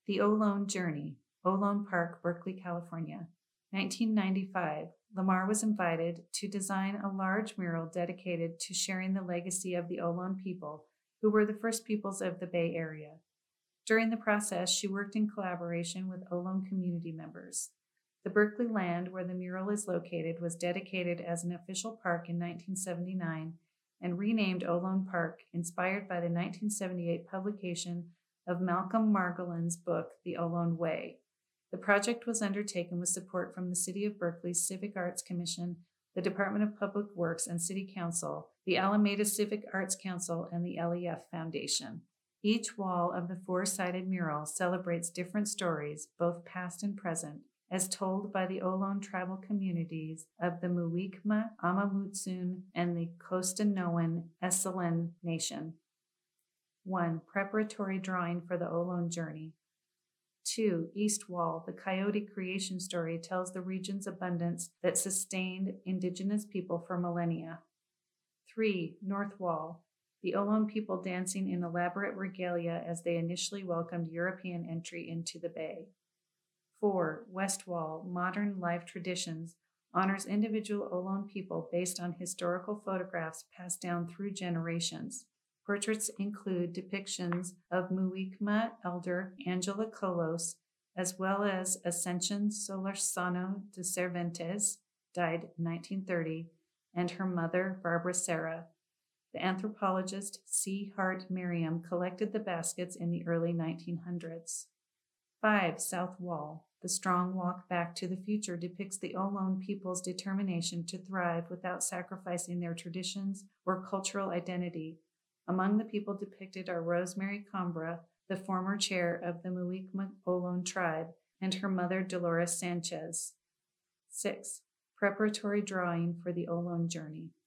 The Ohlone Journey, Ohlone Park, Berkeley, California. 1995, Lamar was invited to design a large mural dedicated to sharing the legacy of the Ohlone people, who were the first peoples of the Bay Area. During the process, she worked in collaboration with Ohlone community members. The Berkeley land where the mural is located was dedicated as an official park in 1979 and renamed Ohlone Park, inspired by the 1978 publication of Malcolm Margolin's book, The Ohlone Way. The project was undertaken with support from the City of Berkeley's Civic Arts Commission, the Department of Public Works and City Council, the Alameda Civic Arts Council, and the LEF Foundation. Each wall of the four-sided mural celebrates different stories, both past and present, as told by the Ohlone tribal communities of the Muwekma, Amamutsun, and the Costanoan Esselen Nation. 1. Preparatory drawing for the Ohlone Journey. 2. East Wall, the Coyote creation story tells the region's abundance that sustained indigenous people for millennia. 3. North Wall, the Ohlone people dancing in elaborate regalia as they initially welcomed European entry into the bay. 4. West Wall, modern life traditions, honors individual Ohlone people based on historical photographs passed down through generations. Portraits include depictions of Muwekma elder Angela Colos, as well as Ascension Solorzano de Cervantes, died 1930, and her mother, Barbara Serra. The anthropologist C. Hart Merriam collected the baskets in the early 1900s. 5. South Wall. The Strong Walk Back to the Future depicts the Ohlone people's determination to thrive without sacrificing their traditions or cultural identity. Among the people depicted are Rosemary Combra, the former chair of the Muwekma Ohlone tribe, and her mother, Dolores Sanchez. 6. Preparatory drawing for the Ohlone Journey.